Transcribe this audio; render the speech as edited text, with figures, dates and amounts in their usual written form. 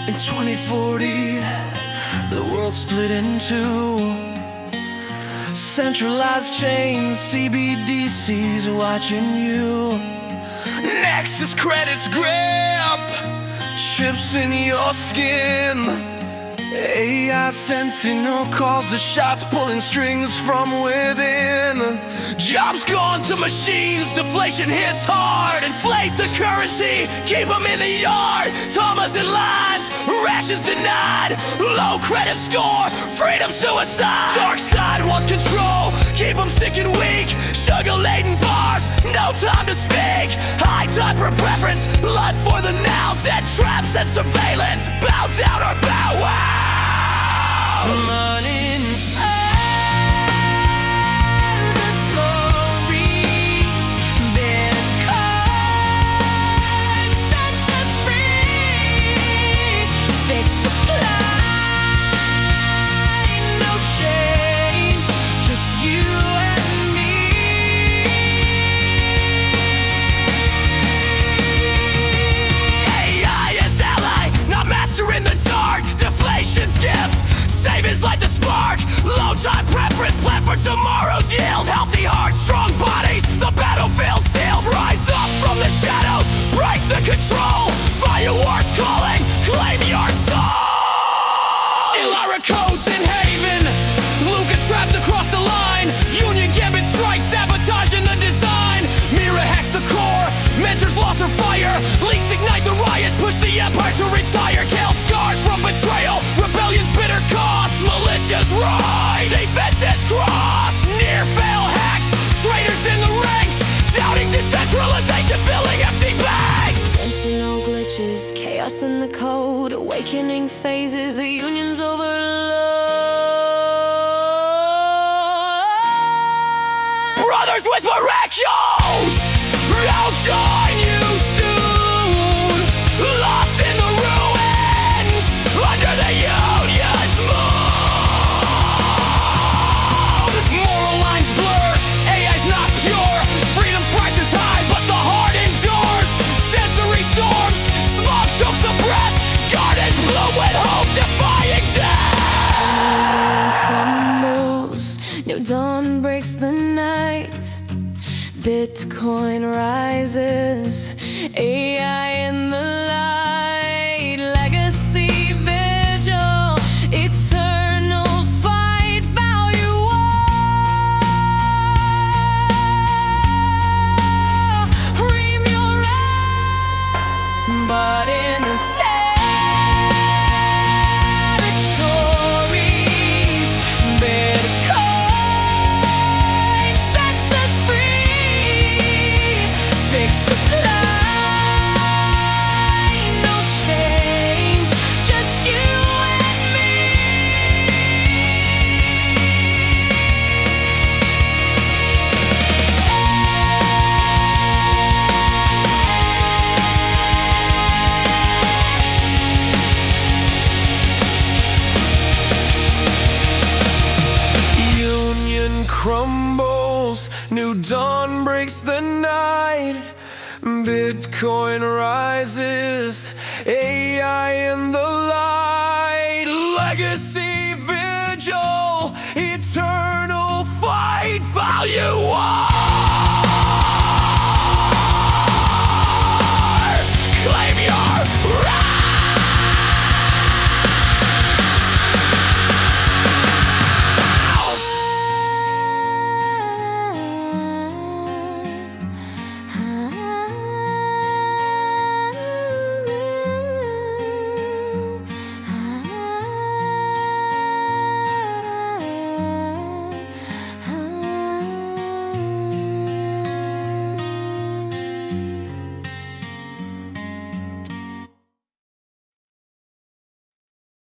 In 2040, the world split in two. Centralized chains, CBDCs watching you. Nexus credits grip, chips in your skin. AI sentinel calls the shots, pulling strings from within. Jobs gone to machines, deflation hits hard. Inflate the currency, keep them in the yard. Thomas in lines, rations denied. Low credit score, freedom suicide. Dark side wants control, keep them sick and weak. Sugar-laden bars, no time to speak. High time for preference, blood for the now. Dead traps and surveillance, bow down or bow wow. Money inside stories, Bitcoin sets us free. Fixed supply, no chains, just you and me. AI is ally, not master in the dark. Deflation's gift, save is like the spark. Low time preference, plan for tomorrow's yield. Healthy hearts, strong bodies, the battlefield sealed. Rise up from the shadows, break the control. Fire wars calling, claim your soul. Ilara codes in Haven, Luca trapped across the line. Union Gambit strikes, sabotage in the design. Mira hacks the core, mentors lost her fire. Leaks ignite the riots, push the empire to retire. Killed scars from betrayal, rebellion's bitter cost. Militias rise, defenses cross. Near fail hacks, traitors in the ranks. Doubting decentralization, filling empty bags. Sentinel glitches, chaos in the code. Awakening phases, the union's overload. Brothers whisper echoes, I'll join you soon. Lost in the ruins, under the union's moon. Moral lines blur, AI's not pure. Freedom's price is high, but the heart endures. Sensory storms, smog chokes the breath. Gardens bloom with hope, defying death. Crumbles, new dawn breaks the night. Bitcoin rises, AI in the light. Legacy vigil, eternal fight, value war. Ream your right, but in the territories, Bitcoin sets us free. Fixed supply, no chains, just you and me. Union crumbles, new dawn breaks the night. Bitcoin rises, AI in the light.